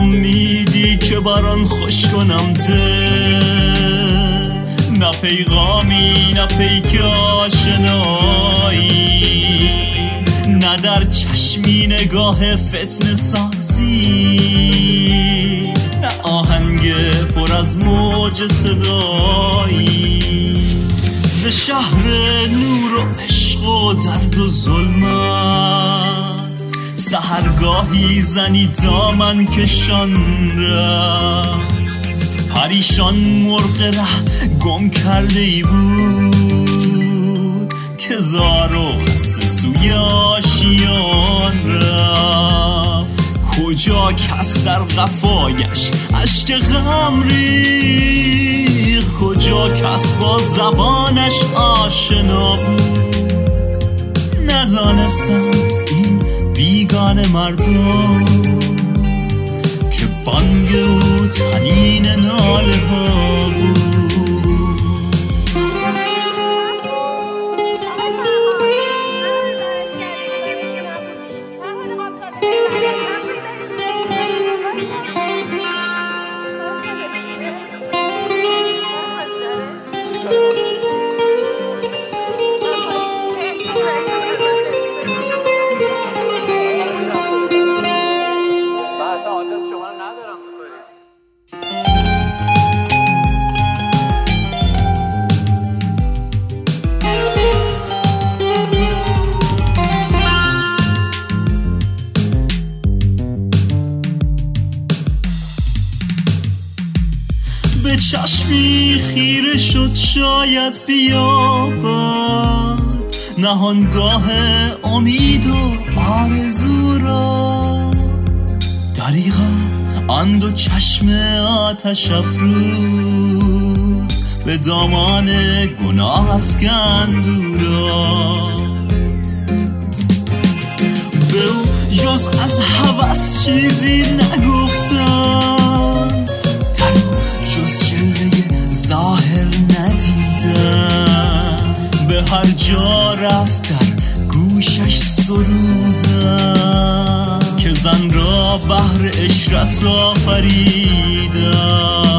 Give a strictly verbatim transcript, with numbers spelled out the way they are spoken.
امیدی که بران خوش کنم ده، نه پیغامی نه پیک آشنایی، نه در چشمی نگاه فتنه سازی، نه آهنگ پر از موج صدایی. ز شهر نور و عشق و درد و ظلمت سحرگاهی زنی دامن کشان رفت، پریشان مرغ ره گم کرده ای بود که زار و خسته سوی آشیان رفت. کجا کس در قفایش اشک غم ریخت، کجا کس با زبانش آشنا بود. ندانستند این بیگانه مردم که بانگ او طنین ناله ها بود. به چشمی خیره شد شاید بیابد نهانگاه امید و آرزو را. دریغا آن دو چشم آتش افروز به دامان گناه افکند او را. به او جز از هوس چیزی نگفتم، جز جلوه ظاهر ندیدم. به هر جا رفت در گوشش سرودم که زن را بهر عشرت آفریدم.